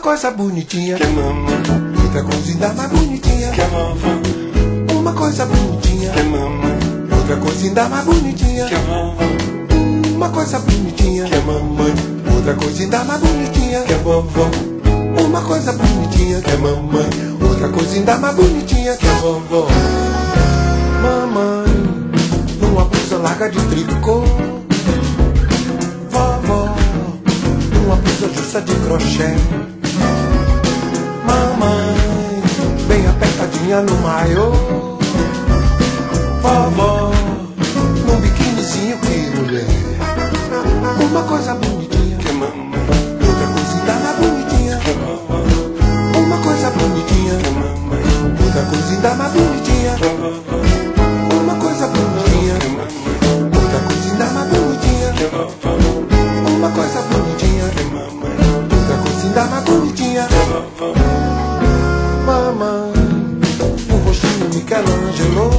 coisa bonitinha que a mamãe, outra coisa ainda mais bonitinha que a vovó, uma coisa bonitinha que a mamãe, outra coisa ainda mais bonitinha que a vovó, uma coisa bonitinha que a mamãe, outra coisa ainda mais bonitinha que a vovó, uma coisa bonitinha que a mamãe, outra coisa ainda mais bonitinha que a vovó. Mamãe, numa blusa larga de tricô. Vovó, numa blusa justa de crochê. Mamãe, bem apertadinha no maiô. Vovó, num biquinizinho que mulher. Uma coisa bonitinha, Que a mamãe, outra coisa ainda mais bonitinha. que a vovó, Uma coisa bonitinha, que a mamãe, outra coisa ainda mais bonitinha. que a vovó, Uma coisa bonitinha, que a mamãe, outra coisa ainda mais bonitinha. que a vovó, Uma coisa bonitinha, que a mamãe, outra coisa ainda mais bonitinha. que a vovó, Mamãe, um rostinho Michelangelo.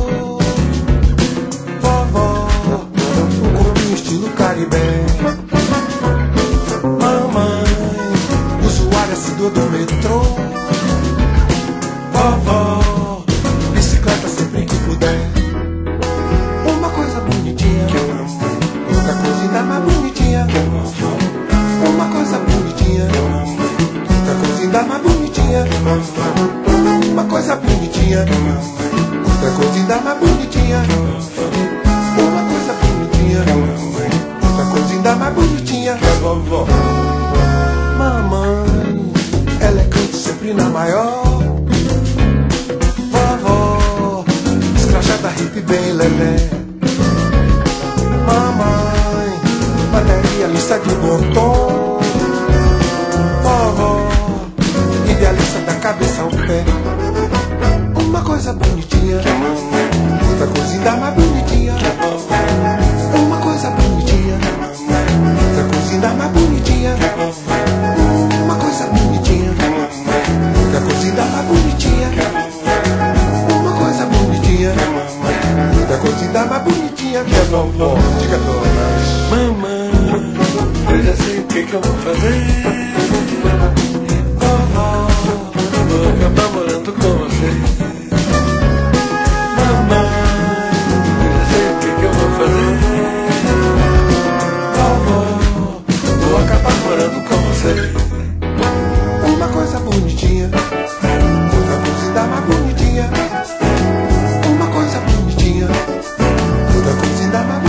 Vovó, um corpinho estilo Caribé. Mamãe, usuária assídua do metrô. Vovó, bicicleta sempre que puder. Uma coisa bonitinha, que a mamãe, outra coisa ainda mais bonitinha. que a vovó, Uma coisa bonitinha, que a mamãe, outra coisa ainda mais bonitinha. que a vovó, Uma coisa bonitinha, que a mamãe, outra coisa ainda mais bonitinha. Uma coisa bonitinha, que a mamãe, outra coisa ainda mais bonitinha. que a vovó, Mamãe, elegante sempre na maior. Vovó, escrachada, hippie, bem lelé. Mamãe, bateria lista de bom tom. Vovó, idealista da cabeça ao pé. Uma coisa bonitinha, que a mamãe, outra coisa ainda mais bonitinha. que a vovó, Uma coisa bonitinha, outra coisa ainda mais bonitinha. que a vovó, Uma coisa bonitinha, que a mamãe, outra coisa ainda mais bonitinha. que a vovó, Uma coisa bonitinha, que a mamãe, outra coisa ainda mais bonitinha que a vovó. Diga, dona. mamãe, eu já sei o que eu vou fazer. Vovó, Vou acabar morando com você. Mamãe, eu já sei o que eu vou fazer. vovó, Vou acabar morando com você. uma coisa bonitinha, outra coisa ainda mais bonitinha. Uma coisa bonitinha, outra coisa ainda mais bonitinha.